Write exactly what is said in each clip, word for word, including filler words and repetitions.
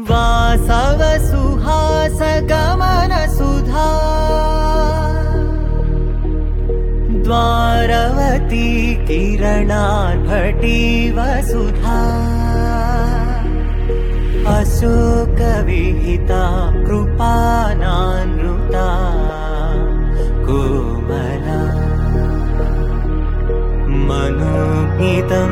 वासव सुहास गमन सुधा द्वारवती किरणार्भटी वसुधा अशोक विहिता कृपानानृता कोमला मनोगीतं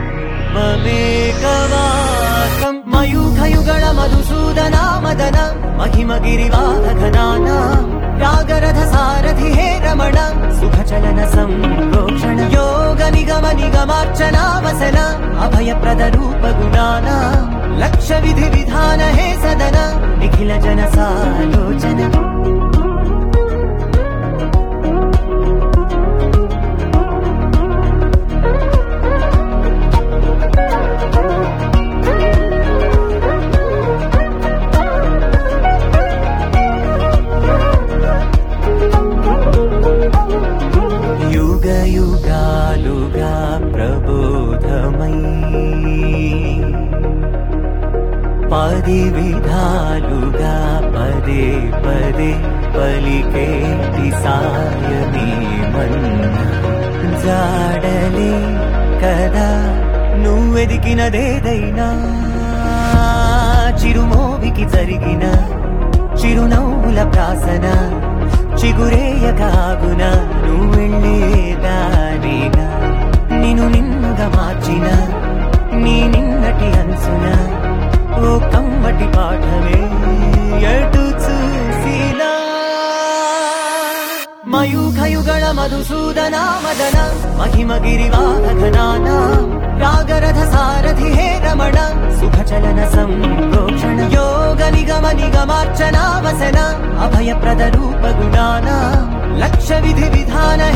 ममेकवाकं मयूखयुगल मधुसूदना मदन महिमगिरिवाहघनाना रागरथ सारथि हे रमण सुखचलन संप्रोक्षण योग निगम निगमार्चना वसन अभयप्रद रूप गुणाना लक्ष्य विधि विधान हे सदन निखिल जन सालोचन युग युगालुगा प्रबोधमयी पदि विधालुगा पदे पदे पलिकेटि सायमे मन्न जाडले कदा నువ్వెదికినదేదైనా చిరుమోవికి జరిగిన చిరునవ్వుల ప్రాసన చిగురేయకాగున నువ్వెళ్ళేదానేనా నిన్ను నిన్నుగా మార్చిన నీ నిన్నటి అంచున ఓ కమ్మటి పాఠమే ఎటు చూసినా మయూఖయుగళ మధుసూదన మదన महिमगिरिवाहघनाना रागरथ सारथि हे रमण सुखचलन संप्रोक्षण योग निगम निगमार्चना वसन अभयप्रद रूप गुणाना लक्ष्य विधि विधान